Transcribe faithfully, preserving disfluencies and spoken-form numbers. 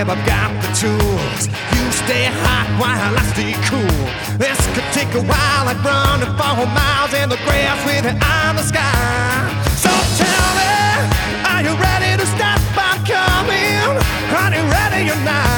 babe, I've got the tools. You stay hot while I stay cool. This could take a while, like running four miles in the grass with an eye on the sky. So tell me, are you ready to stop? I'm coming. Are you ready or not?